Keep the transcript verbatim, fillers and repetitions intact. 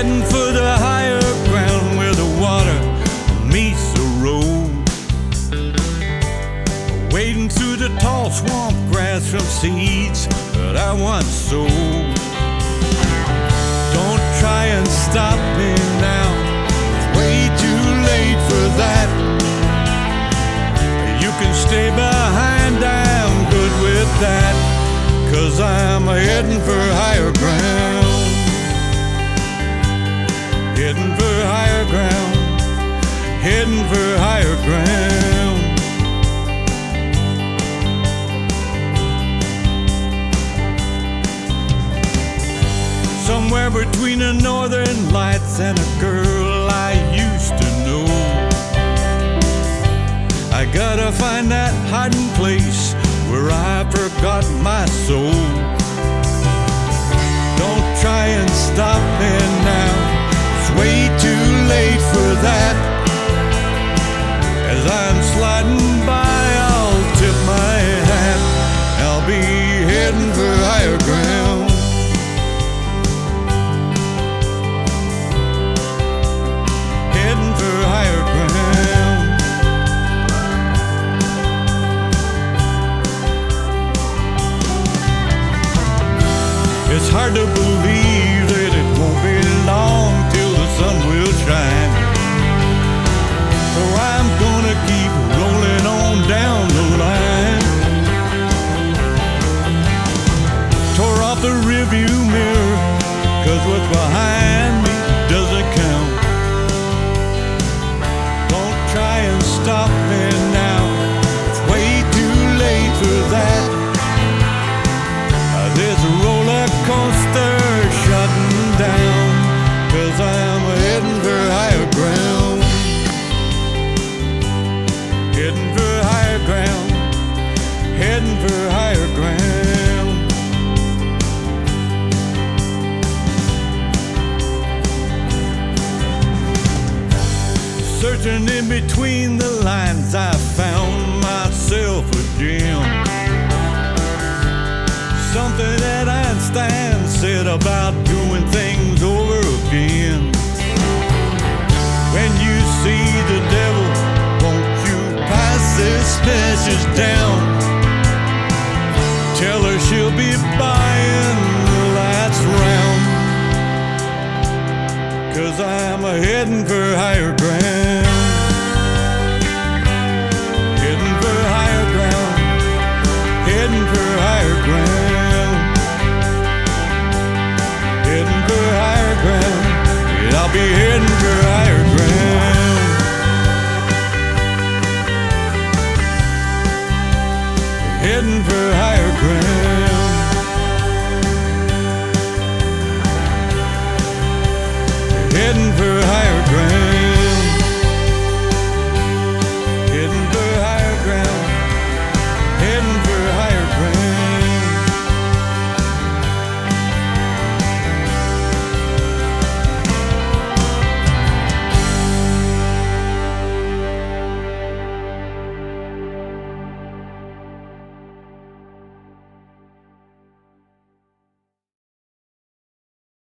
heading for the higher ground where the water meets the road. Wading through the tall swamp grass from seeds that I once sowed. Don't try and stop me now, it's way too late for that. You can stay behind, I'm good with that, 'cause I'm heading for higher ground. Heading for higher ground, heading for higher ground. Somewhere between the northern lights and a girl I used to know, I gotta find that hiding place where I forgot my soul. Don't try and stop me now, it's way too late for that. As I'm sliding by, I'll tip my hat. I'll be heading for higher ground. Heading for higher ground. It's hard to believe that it won't be long till the sun will shine. So I'm gonna keep rolling on down the line. Tore off the rearview mirror, 'cause what's behind me doesn't count. Don't try and stop me now, it's way too late for that. This roller coaster shutting down, 'cause I'm heading for higher ground. Heading for higher ground, heading for higher ground. Searching in between the lines, I found myself a gem. Something that Einstein said about doing things over again. When you see the devil, won't you pass this message down? Tell her she'll be buying the last round, 'cause I'm heading for higher ground. Heading for higher ground, heading for higher ground. Heading for higher ground, yeah, I'll be heading for higher ground. Heading for higher ground. Heading for higher